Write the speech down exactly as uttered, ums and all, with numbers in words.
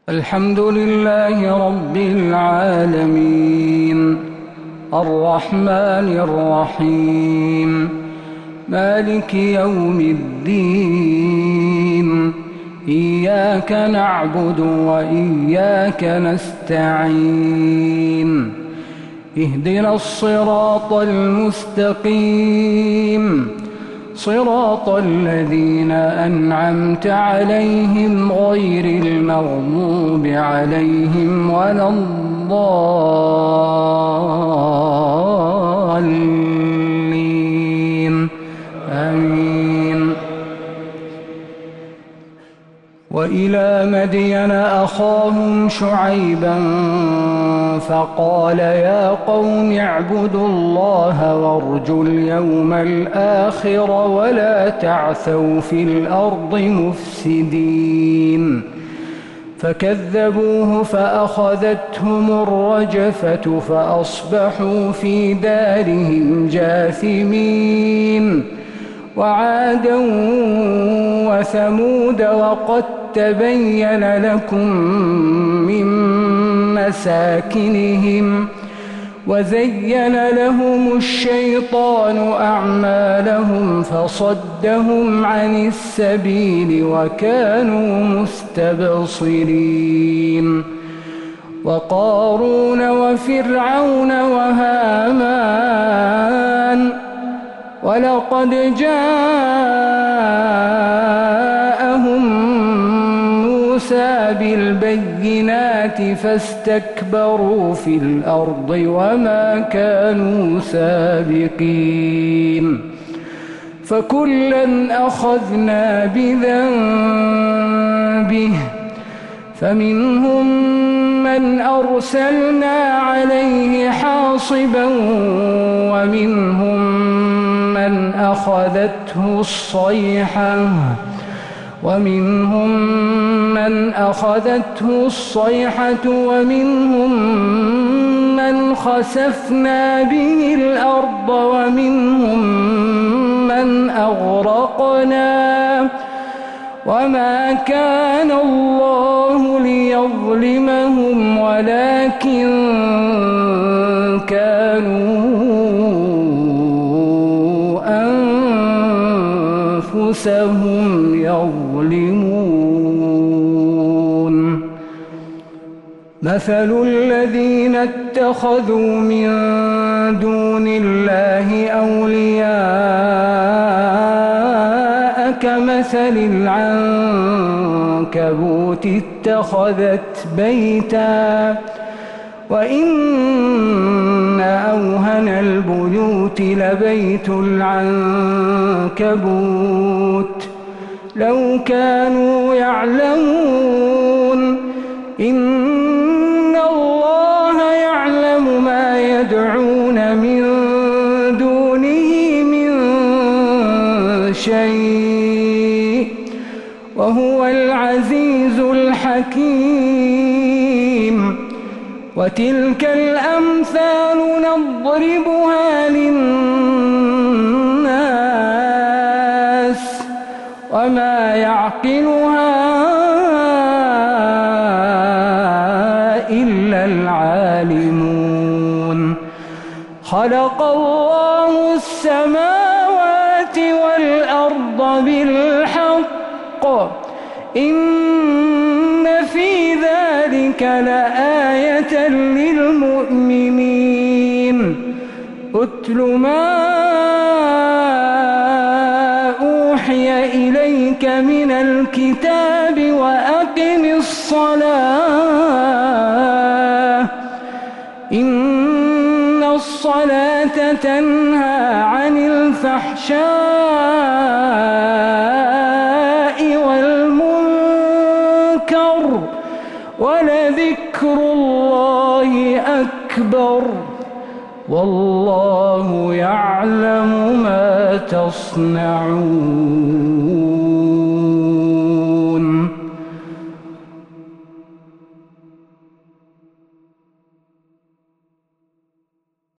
الحمد لله رب العالمين الرحمن الرحيم مالك يوم الدين إياك نعبد وإياك نستعين اهدنا الصراط المستقيم صراط الذين أنعمت عليهم غير المغضوب عليهم ولا الضالين آمين. وإلى مدين أخاهم شعيبا فقال يا قوم اعبدوا الله وارجوا اليوم الآخر ولا تعثوا في الأرض مفسدين. فكذبوه فأخذتهم الرجفة فأصبحوا في دارهم جاثمين. وعادا وثمود وقد تبين لكم من مساكنهم وزين لهم الشيطان أعمالهم فصدهم عن السبيل وكانوا مستبصرين. وقارون وفرعون وهامان ولقد جاءهم موسى بالبينات فاستكبروا في الأرض وما كانوا سابقين. فكلا أخذنا بذنبه فمنهم من أرسلنا عليه حاصبا ومنهم من أخذته الصيحة ومنهم من أخذته الصيحة ومنهم من خسفنا به الأرض ومنهم من أغرقنا وما كان الله ليظلمهم ولكن كانوا أنفسهم يظلمون. مثل الذين اتخذوا من دون الله أولياء كمثل العنكبوت اتخذت بيتا وإن أوهن البيوت لبيت العنكبوت لو كانوا يعلمون. إن الله يعلم ما يدعون من دونه من شيء وهو العزيز الحكيم. وتلك الأمثال نضربها للناس وما يعقلها إلا العالمون. خلق الله السماوات والأرض بالحق إن في ذلك لآية للمؤمنين. أتل ما أوحي إليك من الكتاب وأقم الصلاة إن الصلاة تنهى عن الفحشاء والمنكر ولذكر الله أكبر والله يعلم ما تصنعون.